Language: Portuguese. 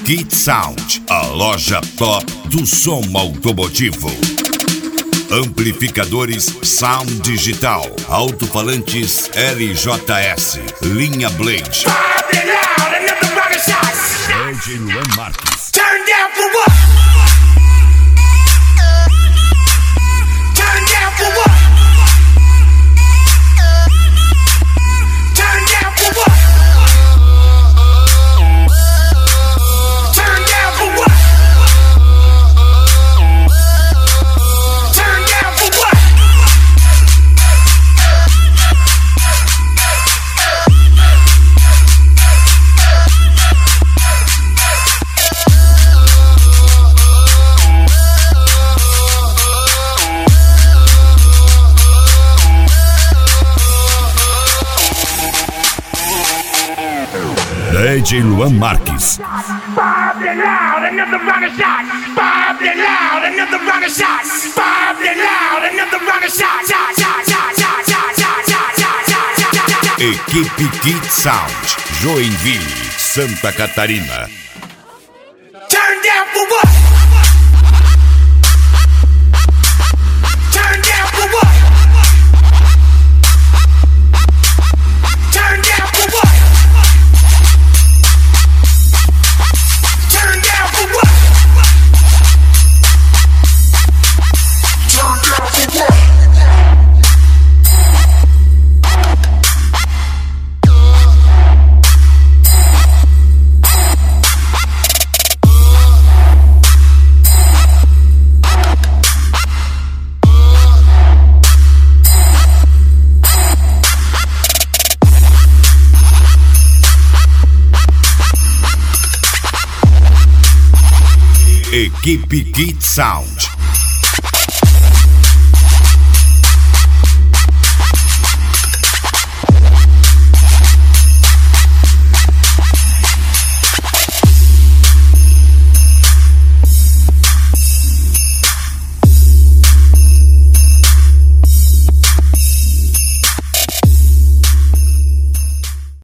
Kit Sound, a loja top do som automotivo. Amplificadores Sound Digital, alto-falantes LJS, linha Blade. DJ Luan Marques. Turn down for what? Turn down for what? Turn down for what? Turn down for what? Turn down for what? DJ Luan Marques. Bob it loud, another round of shots. Bob it loud, another round of shots. Bob it loud, another round of shots. Equipe Kit Sound, Joinville, Santa Catarina. Turn down for what? Turn down for what? Turn down for what? Turn down for what? Turn down for what? Equipe Kit Sound,